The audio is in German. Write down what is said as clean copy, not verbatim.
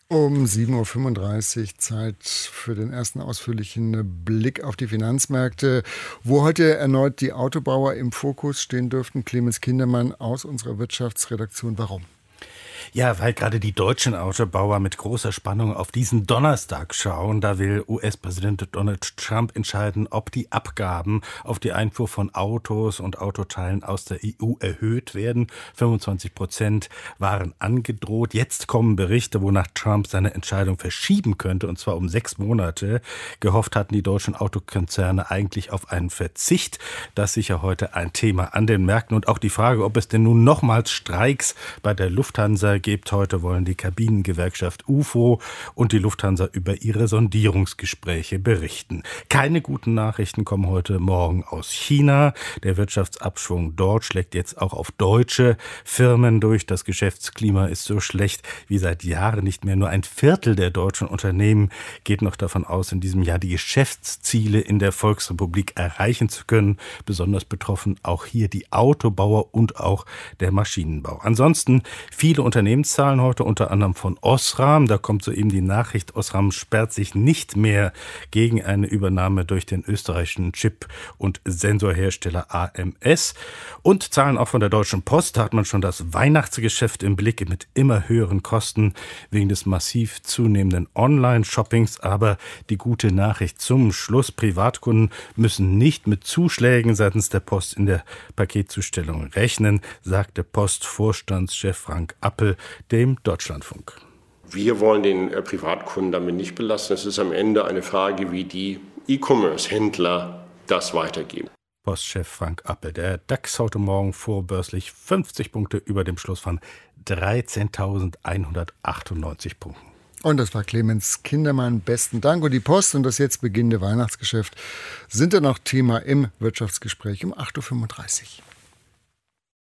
Um 7:35 Uhr Zeit für den ersten ausführlichen Blick auf die Finanzmärkte, wo heute erneut die Autobauer im Fokus stehen dürften. Clemens Kindermann aus unserer Wirtschaftsredaktion. Warum? Ja, weil gerade die deutschen Autobauer mit großer Spannung auf diesen Donnerstag schauen. Da will US-Präsident Donald Trump entscheiden, ob die Abgaben auf die Einfuhr von Autos und Autoteilen aus der EU erhöht werden. 25% waren angedroht. Jetzt kommen Berichte, wonach Trump seine Entscheidung verschieben könnte, und zwar um 6 Monate. Gehofft hatten die deutschen Autokonzerne eigentlich auf einen Verzicht. Das ist sicher heute ein Thema an den Märkten. Und auch die Frage, ob es denn nun nochmals Streiks bei der Lufthansa gibt. Heute wollen die Kabinengewerkschaft UFO und die Lufthansa über ihre Sondierungsgespräche berichten. Keine guten Nachrichten kommen heute Morgen aus China. Der Wirtschaftsabschwung dort schlägt jetzt auch auf deutsche Firmen durch. Das Geschäftsklima ist so schlecht wie seit Jahren nicht mehr. Nur ein Viertel der deutschen Unternehmen geht noch davon aus, in diesem Jahr die Geschäftsziele in der Volksrepublik erreichen zu können. Besonders betroffen auch hier die Autobauer und auch der Maschinenbau. Ansonsten viele Unternehmenszahlen heute, unter anderem von Osram. Da kommt soeben die Nachricht, Osram sperrt sich nicht mehr gegen eine Übernahme durch den österreichischen Chip- und Sensorhersteller AMS. Und Zahlen auch von der Deutschen Post. Da hat man schon das Weihnachtsgeschäft im Blick mit immer höheren Kosten wegen des massiv zunehmenden Online-Shoppings. Aber die gute Nachricht zum Schluss: Privatkunden müssen nicht mit Zuschlägen seitens der Post in der Paketzustellung rechnen, sagte Postvorstandschef Frank Appel dem Deutschlandfunk. Wir wollen den Privatkunden damit nicht belasten. Es ist am Ende eine Frage, wie die E-Commerce-Händler das weitergeben. Postchef Frank Appel. Der DAX heute Morgen vorbörslich 50 Punkte über dem Schluss von 13.198 Punkten. Und das war Clemens Kindermann. Besten Dank. Und die Post und das jetzt beginnende Weihnachtsgeschäft sind dann noch Thema im Wirtschaftsgespräch um 8:35 Uhr.